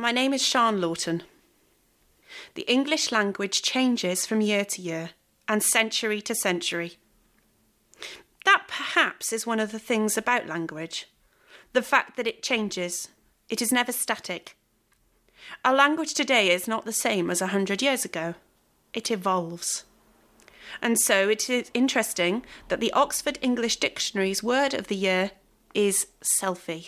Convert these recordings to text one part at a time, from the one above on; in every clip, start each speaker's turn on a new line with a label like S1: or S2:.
S1: my name is Sian Lawton. The English language changes from year to year and century to century. That perhaps is one of the things about language, the fact that it changes. It is never static. Our language today is not the same as 100 years ago. It evolves. And so it is interesting that the Oxford English Dictionary's word of the year is selfie.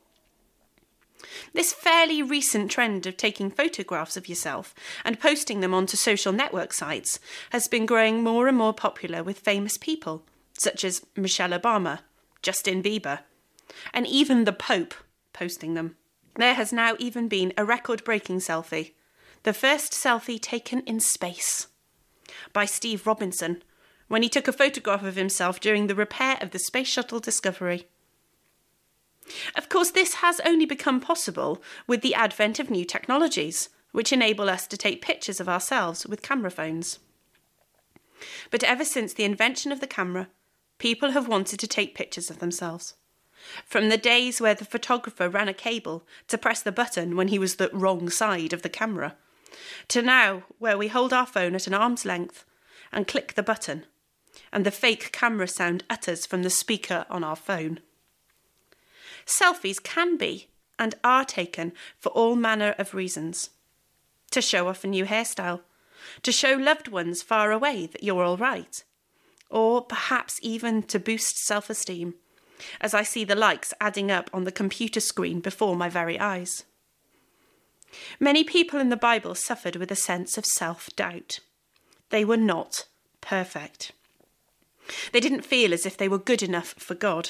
S1: This fairly recent trend of taking photographs of yourself and posting them onto social network sites has been growing more and more popular with famous people, such as Michelle Obama, Justin Bieber, and even the Pope posting them. There has now even been a record-breaking selfie, the first selfie taken in space, by Steve Robinson, when he took a photograph of himself during the repair of the Space Shuttle Discovery. Of course, this has only become possible with the advent of new technologies, which enable us to take pictures of ourselves with camera phones. But ever since the invention of the camera, people have wanted to take pictures of themselves. From the days where the photographer ran a cable to press the button when he was the wrong side of the camera, to now where we hold our phone at an arm's length and click the button, and the fake camera sound utters from the speaker on our phone. Selfies can be and are taken for all manner of reasons. To show off a new hairstyle, to show loved ones far away that you're all right, or perhaps even to boost self-esteem, as I see the likes adding up on the computer screen before my very eyes. Many people in the Bible suffered with a sense of self-doubt. They were not perfect. They didn't feel as if they were good enough for God.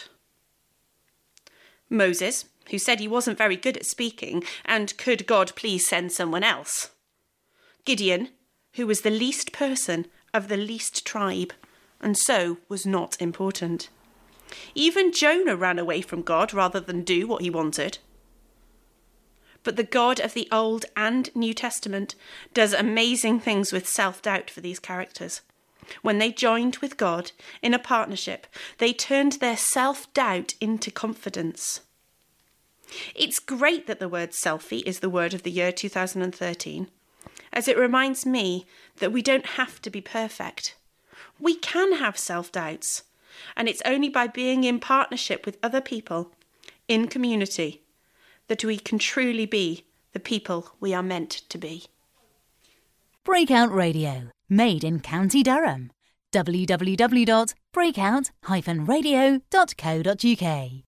S1: Moses, who said he wasn't very good at speaking, and could God please send someone else? Gideon, who was the least person of the least tribe, and so was not important. Even Jonah ran away from God rather than do what he wanted. But the God of the Old and New Testament does amazing things with self-doubt for these characters. When they joined with God in a partnership, they turned their self-doubt into confidence. It's great that the word selfie is the word of the year 2013, as it reminds me that we don't have to be perfect. We can have self-doubts, and it's only by being in partnership with other people, in community, that we can truly be the people we are meant to be.
S2: Breakout Radio, made in County Durham. www.breakout-radio.co.uk